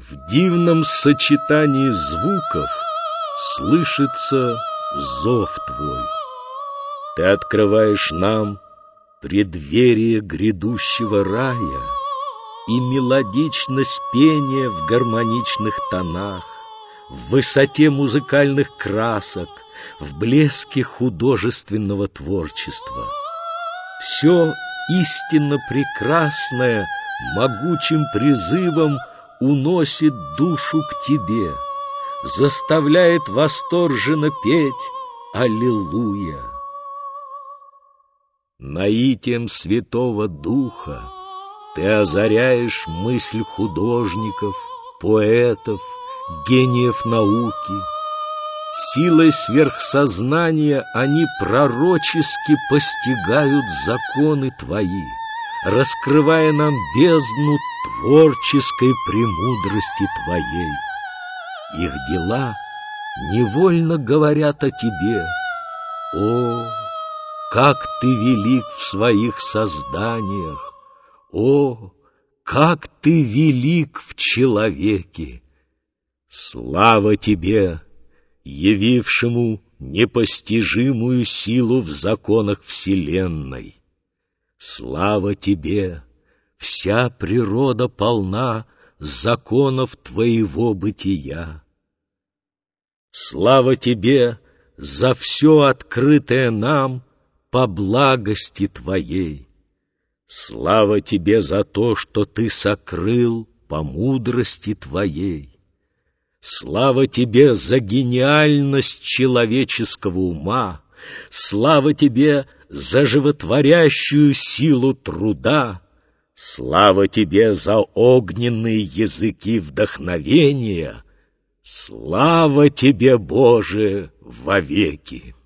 В дивном сочетании звуков слышится зов Твой. Ты открываешь нам преддверие грядущего рая и мелодичность пения в гармоничных тонах, в высоте музыкальных красок, в блеске художественного творчества. Все истинно прекрасное могучим призывом уносит душу к Тебе, заставляет восторженно петь «Аллилуйя». Наитием Святого Духа Ты озаряешь мысль художников, поэтов, гениев науки. Силой сверхсознания они пророчески постигают законы Твои, раскрывая нам бездну творческой премудрости Твоей. Их дела невольно говорят о Тебе. О, как Ты велик в своих созданиях! О, как Ты велик в человеке! Слава Тебе, явившему непостижимую силу в законах вселенной! Слава Тебе, вся природа полна законов Твоего бытия! Слава Тебе за все открытое нам по благости Твоей! Слава Тебе за то, что Ты сокрыл по мудрости Твоей! Слава Тебе за гениальность человеческого ума! Слава Тебе за животворящую силу труда! Слава Тебе за огненные языки вдохновения! Слава Тебе, Боже, вовеки!